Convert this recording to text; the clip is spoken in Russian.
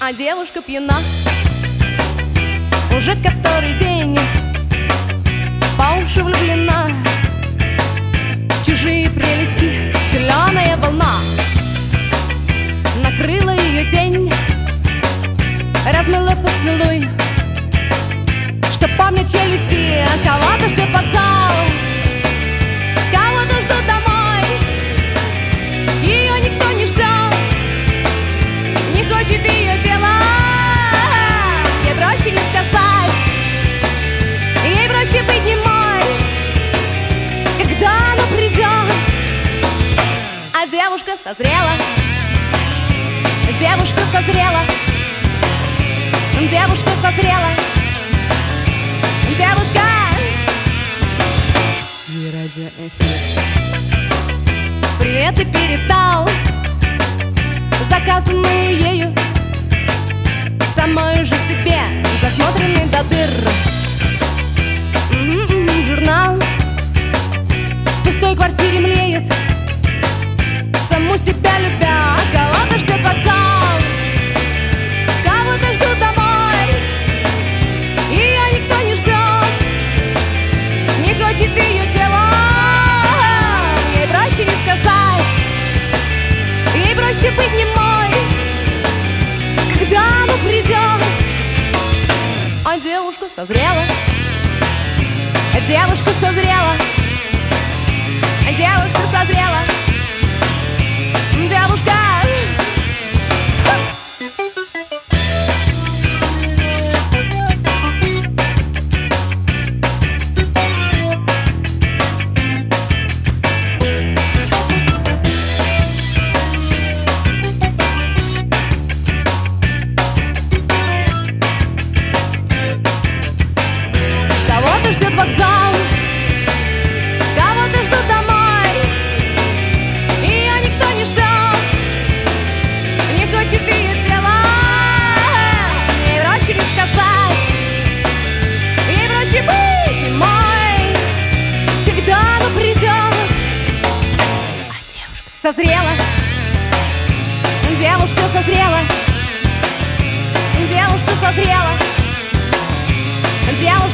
а девушка пьяна. Уже который день по уши влюблена. Чужие прелести, зеленая волна накрыла ее тень, размыла поцелуй, что помнят челюсти. Кого-то ждет вокзал, кого-то ждут домой. Ее никто не ждет, не хочет ее дела. Ей проще не сказать, ей проще быть немой, когда она придет. А девушка созрела, девушка созрела, девушка созрела, девушка. И радиоэфир. Приветы передал, заказанные ею, самой же себе, засмотренный до дыр. Журнал в пустой квартире млеет, саму себя любя. Кого-то ждет вокзал, кого-то ждут домой. Ее никто не ждет, не хочет ее тело. Ей проще не сказать, ей проще быть немой, когда она придет. А девушка созрела, девушка созрела, девушка созрела, девушка. Кого-то ждет вокзал, кого-то ждут домой. Ее никто не ждет, не хочет ее тела. Ей проще не сказать, ей проще быть немой, когда она придет. А девушка созрела, девушка созрела, девушка созрела, девушка.